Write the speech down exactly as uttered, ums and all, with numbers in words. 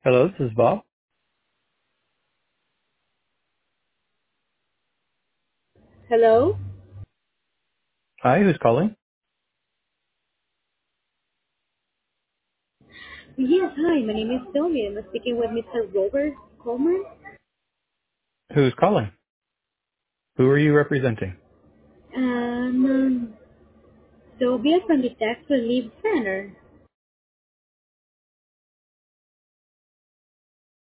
Hello, this is Bob. Hello? Hi, who's calling? Yes, hi, my name is Sylvia. I'm speaking with Mister Robert Coleman. Who's calling? Who are you representing? Um, um, Sylvia from the Tax Relief Center.